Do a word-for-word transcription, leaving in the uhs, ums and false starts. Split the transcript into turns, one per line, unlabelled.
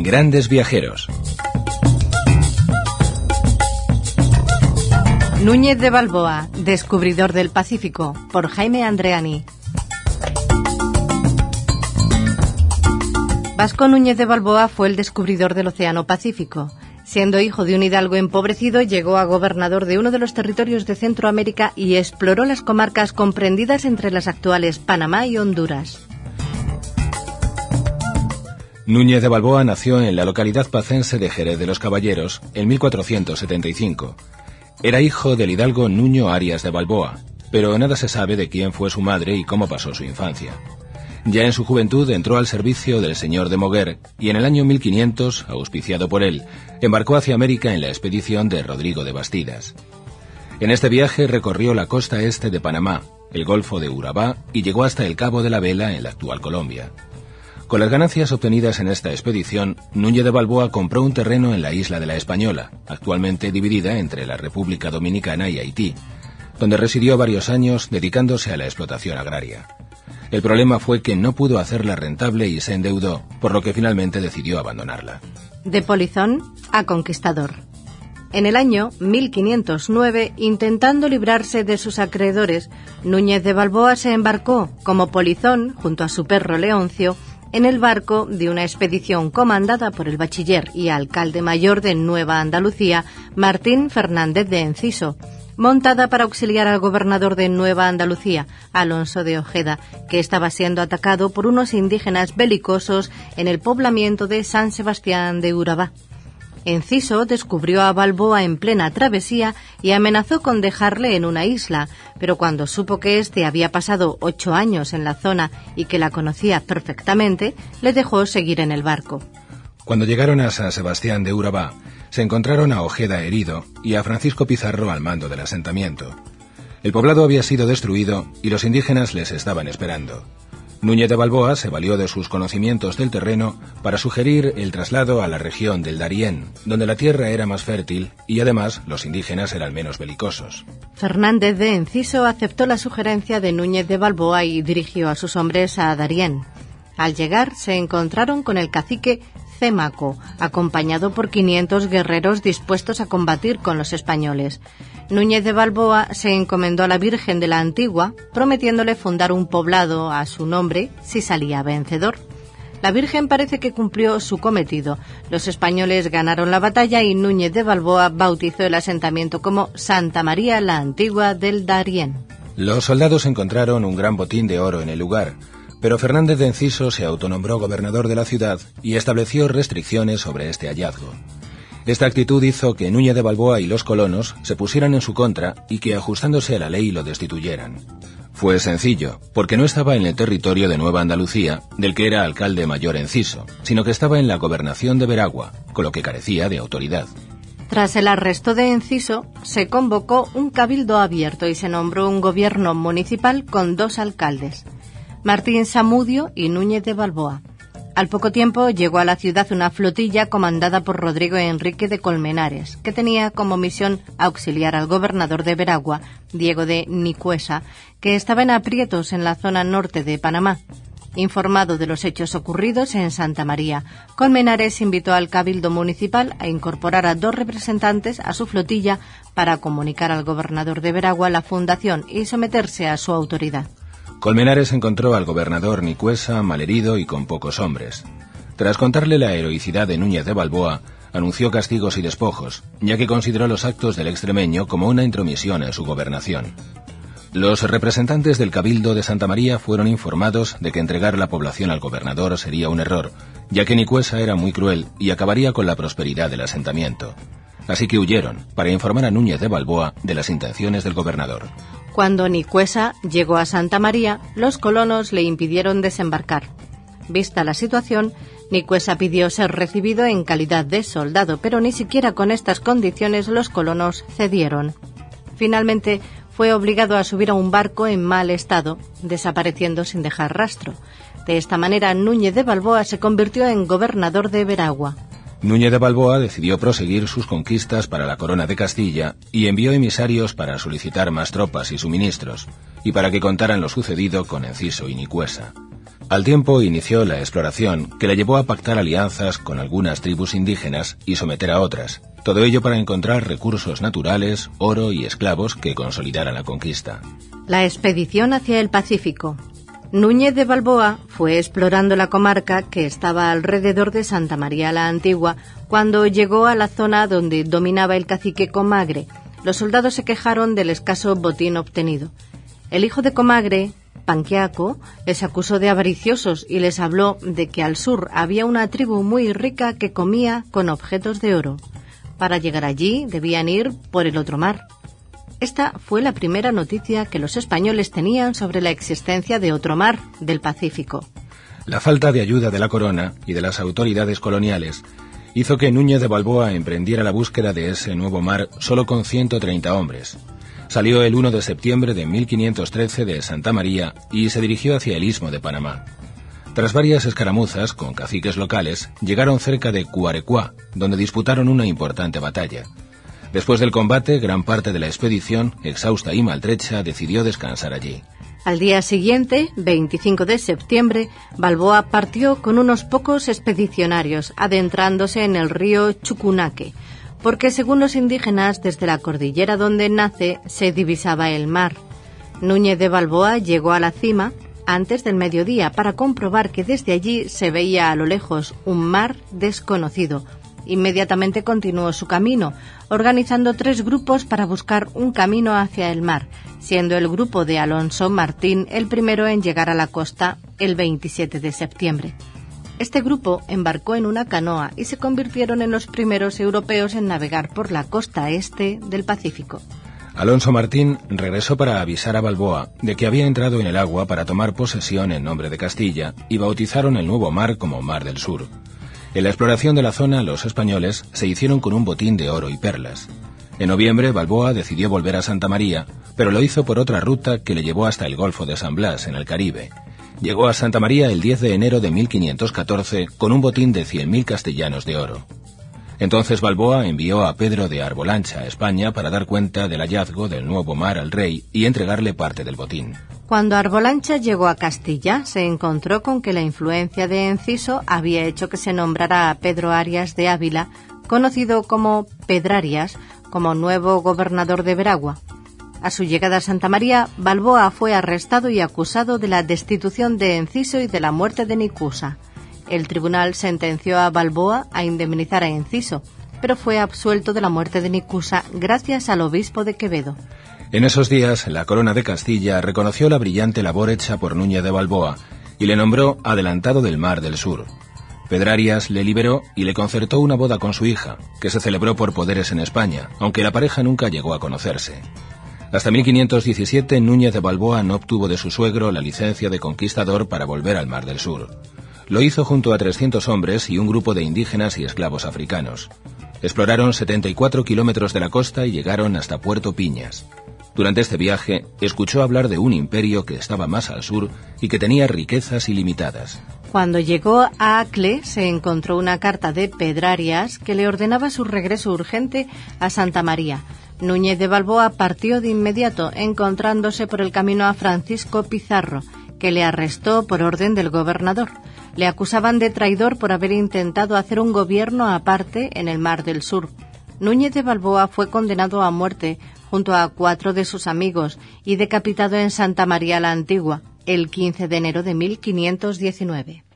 Grandes viajeros.
Núñez de Balboa, descubridor del Pacífico, por Jaime Andreani. Vasco Núñez de Balboa fue el descubridor del Océano Pacífico. Siendo hijo de un hidalgo empobrecido, llegó a gobernador de uno de los territorios de Centroamérica y exploró las comarcas comprendidas entre las actuales Panamá y Honduras.
Núñez de Balboa nació en la localidad pacense de Jerez de los Caballeros en mil cuatrocientos setenta y cinco. Era hijo del hidalgo Nuño Arias de Balboa, pero nada se sabe de quién fue su madre y cómo pasó su infancia. Ya en su juventud entró al servicio del señor de Moguer y en el año mil quinientos, auspiciado por él, embarcó hacia América en la expedición de Rodrigo de Bastidas. En este viaje recorrió la costa este de Panamá, el Golfo de Urabá y llegó hasta el Cabo de la Vela en la actual Colombia. Con las ganancias obtenidas en esta expedición, Núñez de Balboa compró un terreno en la isla de la Española, actualmente dividida entre la República Dominicana y Haití, donde residió varios años dedicándose a la explotación agraria. El problema fue que no pudo hacerla rentable y se endeudó, por lo que finalmente decidió abandonarla.
De polizón a conquistador. En el año mil quinientos nueve, intentando librarse de sus acreedores, Núñez de Balboa se embarcó como polizón, junto a su perro Leoncio, en el barco de una expedición comandada por el bachiller y alcalde mayor de Nueva Andalucía, Martín Fernández de Enciso, montada para auxiliar al gobernador de Nueva Andalucía, Alonso de Ojeda, que estaba siendo atacado por unos indígenas belicosos en el poblamiento de San Sebastián de Urabá. Enciso descubrió a Balboa en plena travesía y amenazó con dejarle en una isla, pero cuando supo que éste había pasado ocho años en la zona y que la conocía perfectamente, le dejó seguir en el barco.
Cuando llegaron a San Sebastián de Urabá, se encontraron a Ojeda herido y a Francisco Pizarro al mando del asentamiento. El poblado había sido destruido y los indígenas les estaban esperando. Núñez de Balboa se valió de sus conocimientos del terreno para sugerir el traslado a la región del Darién, donde la tierra era más fértil y además los indígenas eran menos belicosos.
Fernández de Enciso aceptó la sugerencia de Núñez de Balboa y dirigió a sus hombres a Darién. Al llegar se encontraron con el cacique Cémaco, acompañado por quinientos guerreros dispuestos a combatir con los españoles. Núñez de Balboa se encomendó a la Virgen de la Antigua, prometiéndole fundar un poblado a su nombre si salía vencedor. La Virgen parece que cumplió su cometido. Los españoles ganaron la batalla y Núñez de Balboa bautizó el asentamiento como Santa María la Antigua del Darién.
Los soldados encontraron un gran botín de oro en el lugar, pero Fernández de Enciso se autonombró gobernador de la ciudad y estableció restricciones sobre este hallazgo. Esta actitud hizo que Núñez de Balboa y los colonos se pusieran en su contra y que, ajustándose a la ley, lo destituyeran. Fue sencillo, porque no estaba en el territorio de Nueva Andalucía, del que era alcalde mayor Enciso, sino que estaba en la gobernación de Veragua, con lo que carecía de autoridad.
Tras el arresto de Enciso, se convocó un cabildo abierto y se nombró un gobierno municipal con dos alcaldes, Martín Samudio y Núñez de Balboa. Al poco tiempo llegó a la ciudad una flotilla comandada por Rodrigo Enrique de Colmenares, que tenía como misión auxiliar al gobernador de Veragua, Diego de Nicuesa, que estaba en aprietos en la zona norte de Panamá. Informado de los hechos ocurridos en Santa María, Colmenares invitó al cabildo municipal a incorporar a dos representantes a su flotilla para comunicar al gobernador de Veragua la fundación y someterse a su autoridad.
Colmenares encontró al gobernador Nicuesa malherido y con pocos hombres. Tras contarle la heroicidad de Núñez de Balboa, anunció castigos y despojos, ya que consideró los actos del extremeño como una intromisión en su gobernación. Los representantes del Cabildo de Santa María fueron informados de que entregar la población al gobernador sería un error, ya que Nicuesa era muy cruel y acabaría con la prosperidad del asentamiento. Así que huyeron para informar a Núñez de Balboa de las intenciones del gobernador.
Cuando Nicuesa llegó a Santa María, los colonos le impidieron desembarcar. Vista la situación, Nicuesa pidió ser recibido en calidad de soldado, pero ni siquiera con estas condiciones los colonos cedieron. Finalmente, fue obligado a subir a un barco en mal estado, desapareciendo sin dejar rastro. De esta manera, Núñez de Balboa se convirtió en gobernador de Veragua.
Núñez de Balboa decidió proseguir sus conquistas para la corona de Castilla y envió emisarios para solicitar más tropas y suministros, y para que contaran lo sucedido con Enciso y Nicuesa. Al tiempo inició la exploración que le llevó a pactar alianzas con algunas tribus indígenas y someter a otras, todo ello para encontrar recursos naturales, oro y esclavos que consolidaran la conquista.
La expedición hacia el Pacífico. Núñez de Balboa fue explorando la comarca que estaba alrededor de Santa María la Antigua cuando llegó a la zona donde dominaba el cacique Comagre. Los soldados se quejaron del escaso botín obtenido. El hijo de Comagre, Panquiaco, les acusó de avariciosos y les habló de que al sur había una tribu muy rica que comía con objetos de oro. Para llegar allí debían ir por el otro mar. Esta fue la primera noticia que los españoles tenían sobre la existencia de otro mar, del Pacífico.
La falta de ayuda de la corona y de las autoridades coloniales hizo que Núñez de Balboa emprendiera la búsqueda de ese nuevo mar solo con ciento treinta hombres. Salió el primero de septiembre de mil quinientos trece de Santa María y se dirigió hacia el Istmo de Panamá. Tras varias escaramuzas con caciques locales, llegaron cerca de Cuarecuá, donde disputaron una importante batalla. Después del combate, gran parte de la expedición, exhausta y maltrecha, decidió descansar allí.
Al día siguiente, veinticinco de septiembre, Balboa partió con unos pocos expedicionarios, adentrándose en el río Chucunaque, porque según los indígenas, desde la cordillera donde nace, se divisaba el mar. Núñez de Balboa llegó a la cima antes del mediodía para comprobar que desde allí se veía a lo lejos un mar desconocido. Inmediatamente continuó su camino, organizando tres grupos para buscar un camino hacia el mar, siendo el grupo de Alonso Martín el primero en llegar a la costa el veintisiete de septiembre. Este grupo embarcó en una canoa y se convirtieron en los primeros europeos en navegar por la costa este del Pacífico.
Alonso Martín regresó para avisar a Balboa de que había entrado en el agua para tomar posesión en nombre de Castilla y bautizaron el nuevo mar como Mar del Sur. En la exploración de la zona, los españoles se hicieron con un botín de oro y perlas. En noviembre, Balboa decidió volver a Santa María, pero lo hizo por otra ruta que le llevó hasta el Golfo de San Blas, en el Caribe. Llegó a Santa María el diez de enero de mil quinientos catorce con un botín de cien mil castellanos de oro. Entonces Balboa envió a Pedro de Arbolancha a España para dar cuenta del hallazgo del nuevo mar al rey y entregarle parte del botín.
Cuando Arbolancha llegó a Castilla, se encontró con que la influencia de Enciso había hecho que se nombrara a Pedro Arias de Ávila, conocido como Pedrarias, como nuevo gobernador de Veragua. A su llegada a Santa María, Balboa fue arrestado y acusado de la destitución de Enciso y de la muerte de Nicusa. El tribunal sentenció a Balboa a indemnizar a Enciso, pero fue absuelto de la muerte de Nicusa gracias al obispo de Quevedo.
En esos días, la corona de Castilla reconoció la brillante labor hecha por Núñez de Balboa y le nombró adelantado del Mar del Sur. Pedrarias le liberó y le concertó una boda con su hija, que se celebró por poderes en España, aunque la pareja nunca llegó a conocerse. Hasta mil quinientos diecisiete, Núñez de Balboa no obtuvo de su suegro la licencia de conquistador para volver al Mar del Sur. Lo hizo junto a trescientos hombres y un grupo de indígenas y esclavos africanos. Exploraron setenta y cuatro kilómetros de la costa y llegaron hasta Puerto Piñas. Durante este viaje, escuchó hablar de un imperio que estaba más al sur y que tenía riquezas ilimitadas.
Cuando llegó a Acle, se encontró una carta de Pedrarias que le ordenaba su regreso urgente a Santa María. Núñez de Balboa partió de inmediato, encontrándose por el camino a Francisco Pizarro, que le arrestó por orden del gobernador. Le acusaban de traidor por haber intentado hacer un gobierno aparte en el Mar del Sur. Núñez de Balboa fue condenado a muerte junto a cuatro de sus amigos y decapitado en Santa María la Antigua el quince de enero de mil quinientos diecinueve.